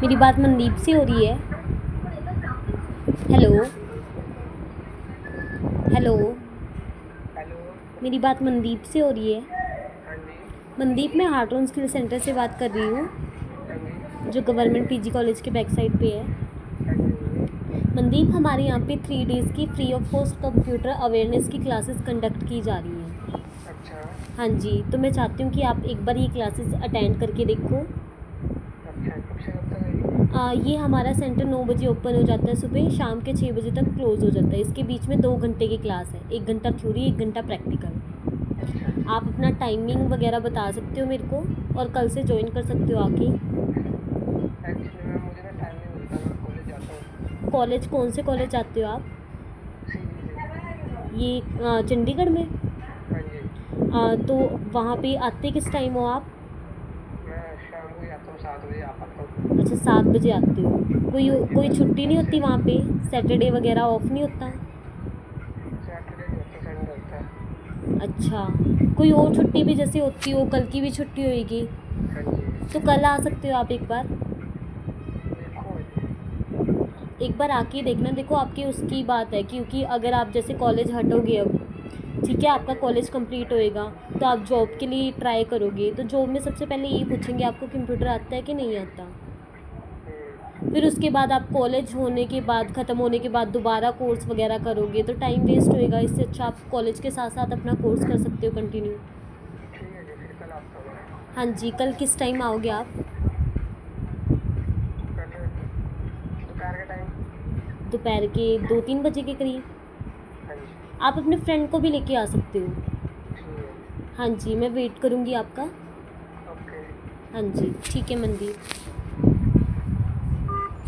मेरी बात मनदीप से हो रही है? Hello hello. हेलो। मेरी बात मनदीप से हो रही है? हाँ जी। मनदीप, मैं हार्ट ऑन स्किल सेंटर से बात कर रही हूँ, हाँ जी। जो गवर्नमेंट पीजी कॉलेज के बैक साइड पे है। हाँ जी। मनदीप, हमारे यहाँ पे 3 डेज़ की free of cost computer awareness की क्लासेस कंडक्ट की जा रही हैं। अच्छा। हाँ जी, तो मैं चाहती हूँ कि आप एक बार ये क्लासेस अटेंड करके देखो। अच्छा, कब से कब तक रहेगी? ये हमारा सेंटर 9 बजे ओपन हो जाता है सुबह, शाम के 6 बजे तक क्लोज़ हो जाता है। इसके बीच में 2 घंटे की क्लास है, 1 घंटा थ्योरी, 1 घंटा प्रैक्टिकल। अच्छा। आप अपना टाइमिंग वगैरह बता सकते हो मेरे को, और कल से ज्वाइन कर सकते हो आके। एक्चुअली मैम मुझे ना टाइम नहीं मिलता, मैं कॉलेज जाता हूँ। कॉलेज कौन से कॉलेज जाते हो आप? सी जी से। ये चंडीगढ़ में? हाँ जी। तो वहाँ पे आते किस टाइम हो आप? मैं शाम को ही आता हूँ, 7 बजे आ पाता हूँ। अच्छा, 7 बजे आते हो। कोई हाँ जी, कोई मैं छुट्टी नहीं घर से होती वहाँ पे? सैटरडे वगैरह ऑफ नहीं होता? सैटरडे नहीं होता, संडे होता है। अच्छा, कोई और छुट्टी भी जैसे होती हो, कल की भी छुट्टी होएगी, हाँ जी। तो कल आ सकते हो आप एक बार। देखो जी। एक बार आके देखना। देखो, आपकी उसकी बात है, क्योंकि अगर आप जैसे कॉलेज हटोगे अब, ठीक है, हाँ आपका जी। कॉलेज कंप्लीट होएगा, तो आप जॉब के लिए ट्राई करोगे, तो जॉब में सबसे पहले यही पूछेंगे आपको कंप्यूटर आता है कि नहीं आता। फिर उसके बाद आप कॉलेज होने के बाद, ख़त्म होने के बाद दोबारा कोर्स वगैरह करोगे, तो टाइम वेस्ट होएगा। इससे अच्छा आप कॉलेज के साथ साथ अपना कोर्स कर सकते हो कंटिन्यू। ठीक है जी, फिर कल आता हूँ मैं। हाँ जी, कल किस टाइम आओगे आप? कल दोपहर के टाइम। दोपहर के 2-3 बजे के करीब। हाँ जी। आप अपने फ्रेंड को भी लेके आ सकते हो। ठीक है। हाँ जी, मैं वेट करूँगी आपका। ओके। हाँ जी, ठीक है मनदीप।